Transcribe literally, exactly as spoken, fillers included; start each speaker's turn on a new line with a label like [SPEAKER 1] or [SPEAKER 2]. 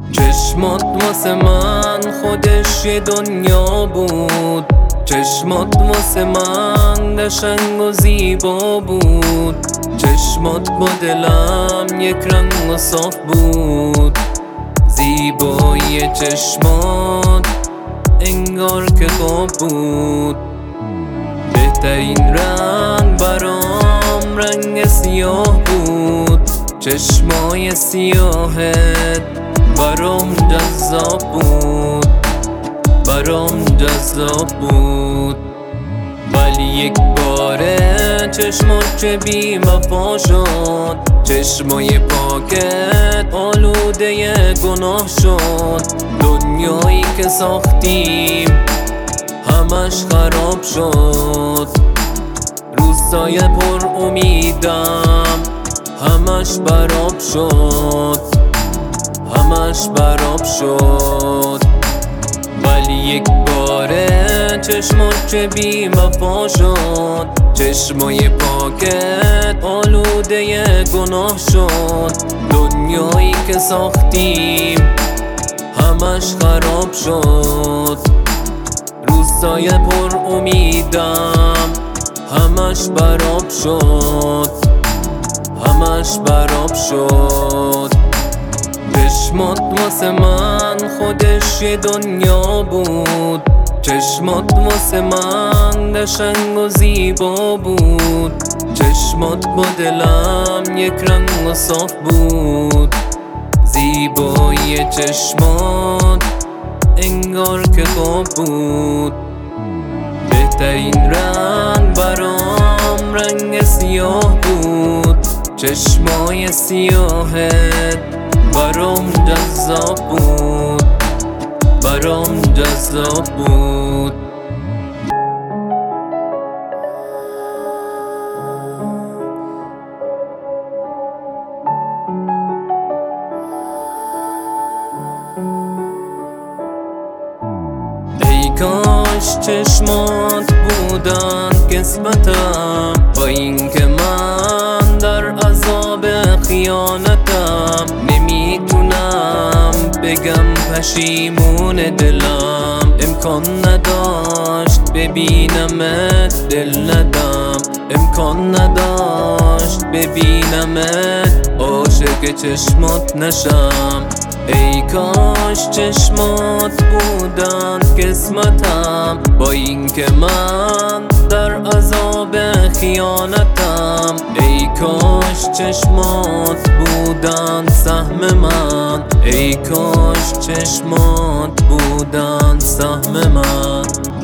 [SPEAKER 1] چشمات واسه من خودش یه دنیا بود، چشمات واسه من قشنگ و زیبا بود، چشمات با دلم یک رنگ و صاف بود. زیبایی چشمات انگار که خواب بود. بهترین رنگ برام رنگ سیاه بود، چشمای سیاهت برام جذاب بود، برام جذاب بود. ولی یک باره چشمات چه بی وفا شد، چشمای پاکت آلوده گناه شد. دنیایی که ساختیم همش خراب شد، روزای پر امیدم همش براب شد، همش براب شد. ولی یک باره چشمات چه بی وفا شد، چشمای پاکت آلوده گناه شد. دنیایی که ساختیم همش خراب شد، روزای پر امیدم همش براب شد، همش براب شد. چشمات واسه من خودش یه دنیا بود، چشمات واسه من قشنگ و زیبا بود، چشمات با دلم یک رنگ و صاف بود. زیبایی چشمات انگار که خواب بود. بهترین رنگ برام رنگ سیاه بود، چشمای سیاهت برام جذاب بود، برام جذاب بود. ای کاش چشمات بودن قسمتم، با اینکه من در عذاب خیانتم. نمیتونم بگم پشیمون دلم، امکان نداشت ببینمت دل ندم، امکان نداشت ببینمت عاشق چشمات نشم. ای کاش چشمات بودن قسمتم، با اینکه من در عذاب خیانتم. ای کاش چشمات بودن سهم من، ای کاش چشمات بودن سهم من.